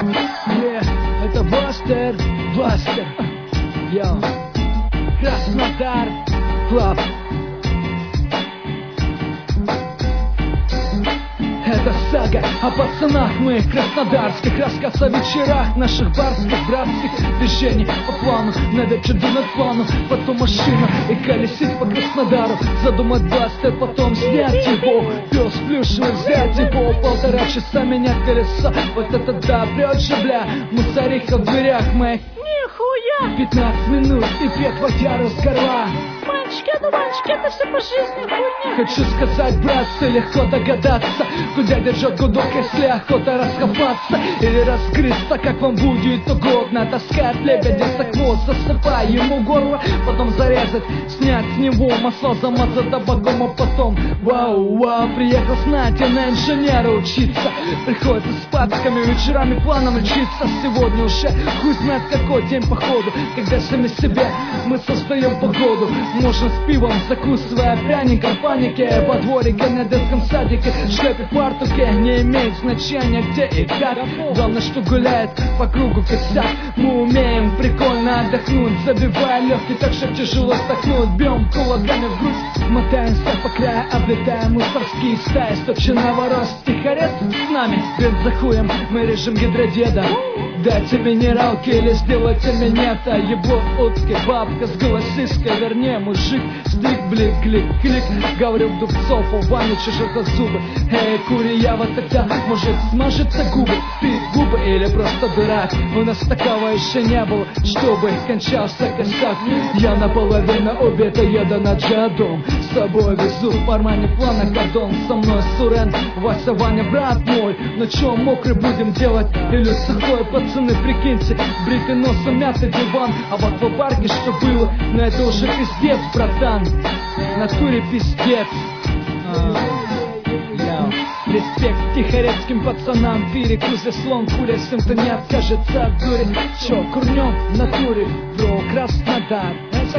Это Бастер, Йо, Краснодар, Клаб. Это сага о пацанах моих краснодарских, рассказ о вечерах наших барских, братских движений по плану, на вечер до над плану, потом машина и колесить по Краснодару, задумать Бастер, потом снять его, пес плюшевый взять его, 1,5 часа менять колесо, вот это да, прет же, бля, мусориха в дверях моих, Нихуя! 15 минут и пьет водяру с горла. Мальчики, это все по жизни хуйня. Хочу сказать, братцы, легко догадаться, куда держат гудок, если охота раскопаться или раскрыться, как вам будет угодно. Таскать лебедя за хвост, засыпая ему горло, потом зарезать, снять с него масло, замазать табаком, а потом вау, приехал знать я на инженера учиться. Приходится с пацками вечерами планом учиться. Сегодня уже хуй знает какой день походу, когда сами себе мы создаем погоду. Можно с пивом, закусывая пряником, панике во дворике, на детском садике, шлепе в фартуке, не имеет значения где и как. Главное, что гуляет по кругу косяк. Мы умеем прикольно отдохнуть, забивая легкие, так что тяжело вздохнуть. Бьем кулаками в грудь, мотаемся по краю, облетаем мусорские стаи. Стопченого роста тихорец с нами, бензохуем мы режем гидродеда. Дайте минералки или сделайте минета. Ебло утки, бабка с голосисткой, вернее мужик, стрик, блик, клик, клик. Говорю в Дубцов, у Вани чужакозубы. Эй, куриява, тогда может смажется губы. Ты губы или просто дурак? У нас такого еще не было, чтобы кончался косяк. Я наполовину убита, еду на джадом. С собой везу в кармане плана кордон. Со мной Сурен, Вася, Ваня, брат мой. На чем мокрый будем делать? Или сухой, пацаны, прикиньте, бритый носом, мятый диван. А в аквапарке что было? Но это уже пиздец, братан. В натуре пиздец. Респект тихорецким пацанам, перекусы слон, куря сын-то не откажется от дури. Чё, курнем в натуре, бро, Краснодар,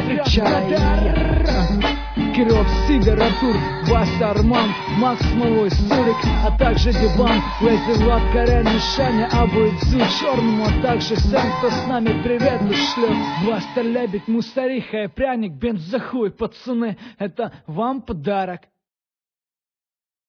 Киров, Сидор, Артур, Вася, Арман, Макс, Малой, Сурик, а также Диван, Лейзи, Влад, Карен, Мишаня, Абу, Идзу, Черному, а также всем, кто с нами привет ушлет. Бастер, лебедь, мусориха и пряник, бензохуй, пацаны, это вам подарок.